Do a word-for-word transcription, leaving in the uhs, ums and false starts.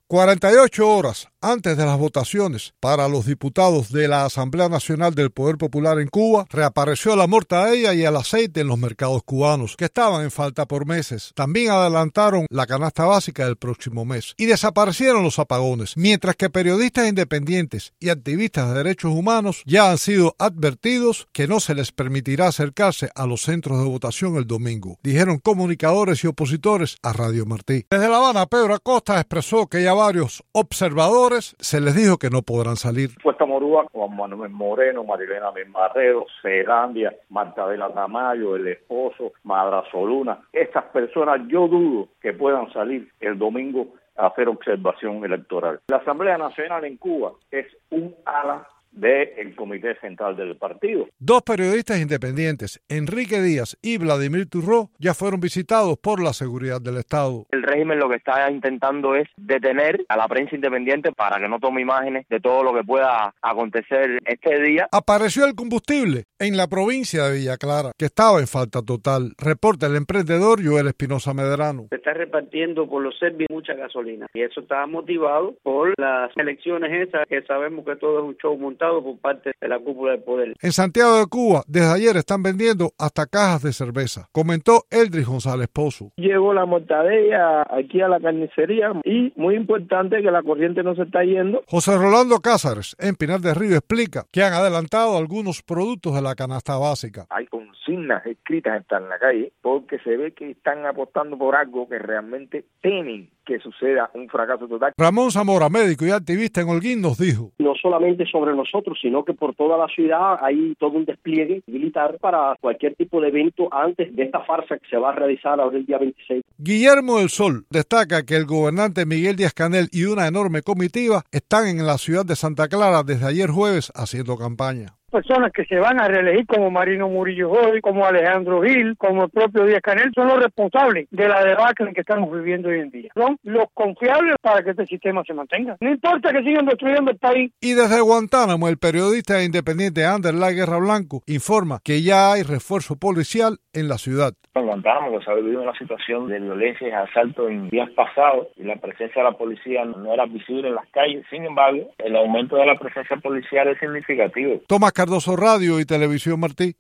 cuarenta y ocho horas antes de las votaciones para los diputados de la Asamblea Nacional del Poder Popular en Cuba, reapareció la mortadella y el aceite en los mercados cubanos, que estaban en falta por meses. También adelantaron la canasta básica del próximo mes. Y desaparecieron los apagones, mientras que periodistas independientes y activistas de derechos humanos ya han sido advertidos que no se les permitirá acercarse a los centros de votación el domingo, dijeron comunicadores y opositores a Radio Martí. Desde La Habana, Pedro Acosta expresó que ya varios observadores se les dijo que no podrán salir. Puesta Morúa, Juan Manuel Moreno, Marilena Marrero, Celandia, Marta Vela Tamayo, el esposo, Madra Soluna. Estas personas yo dudo que puedan salir el domingo a hacer observación electoral. La Asamblea Nacional en Cuba es un ala del Comité Central del partido. Dos periodistas independientes, Enrique Díaz y Vladimir Turró, ya fueron visitados por la seguridad del Estado. El régimen lo que está intentando es detener a la prensa independiente para que no tome imágenes de todo lo que pueda acontecer este día. Apareció el combustible en la provincia de Villa Clara, que estaba en falta total. Reporta el emprendedor Joel Espinosa Medrano. Se está repartiendo por los serbios mucha gasolina y eso está motivado por las elecciones esas que sabemos que todo es un show montado por parte de la cúpula del poder. En Santiago de Cuba, desde ayer están vendiendo hasta cajas de cerveza, comentó Eldris González Pozo. Llegó la mortadella aquí a la carnicería y muy importante que la corriente no se está yendo. José Rolando Cázares, en Pinar del Río, explica que han adelantado algunos productos de la canasta básica. Hay consignas escritas en la calle porque se ve que están apostando por algo que realmente temen que suceda un fracaso total. Ramón Zamora, médico y activista en Holguín, nos dijo: no solamente sobre nosotros, sino que por toda la ciudad hay todo un despliegue militar para cualquier tipo de evento antes de esta farsa que se va a realizar ahora el día veintiséis. Guillermo del Sol destaca que el gobernante Miguel Díaz-Canel y una enorme comitiva están en la ciudad de Santa Clara desde ayer jueves haciendo campaña. Personas que se van a reelegir como Marino Murillo Joy, como Alejandro Gil, como el propio Díaz-Canel, son los responsables de la debacle que estamos viviendo hoy en día. Son los confiables para que este sistema se mantenga. No importa que sigan destruyendo el país. Y desde Guantánamo, el periodista independiente Anderlay Guerra Blanco informa que ya hay refuerzo policial en la ciudad. En Guantánamo se ha vivido una situación de violencia y asalto en días pasados y la presencia de la policía no era visible en las calles. Sin embargo, el aumento de la presencia policial es significativo. Tomás Cardoso, Radio y Televisión Martí.